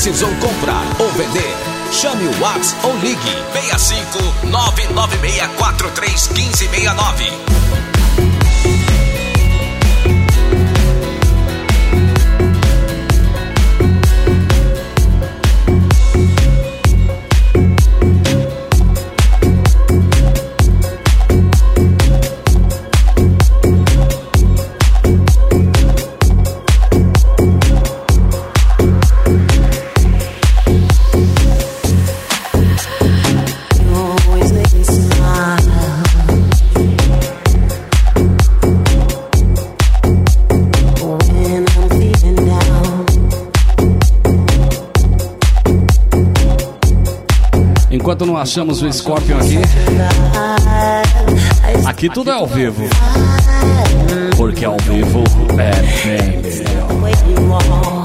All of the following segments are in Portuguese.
Precisou comprar ou vender? Chame o WhatsApp ou ligue 65 99643 1569. Enquanto não achamos o Scorpion aqui tudo é ao vivo. Porque ao vivo é bem melhor.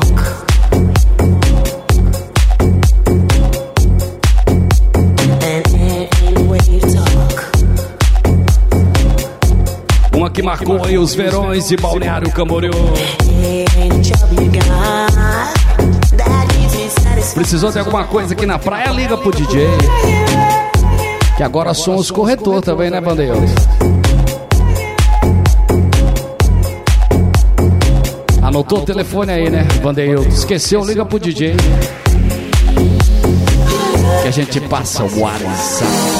Uma que marcou aí os verões de Balneário Camboriú. Precisou de alguma coisa aqui na praia? Liga pro DJ. Que agora somos corretor também, né, Bandeiros? Anotou o telefone aí, né, Bandeildo? Esqueceu, liga pro DJ. Que a gente passa o WhatsApp.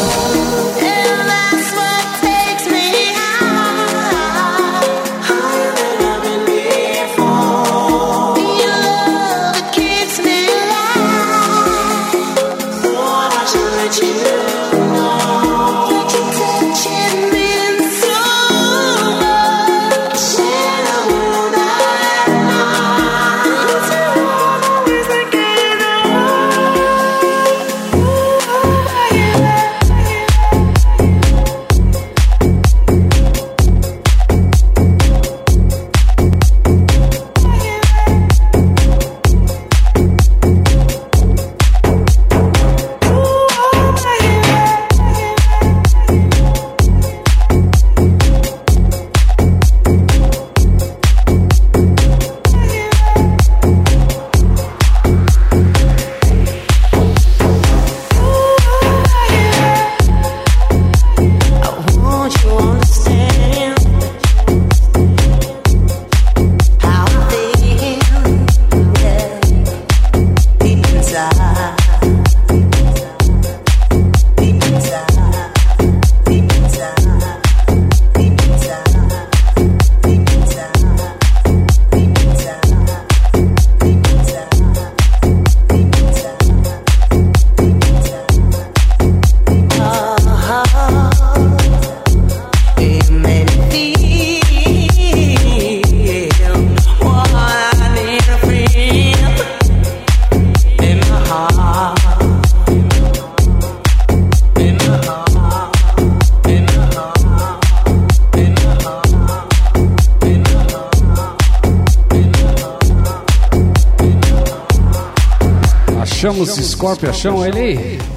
Achamos Scorpion, achamos ele.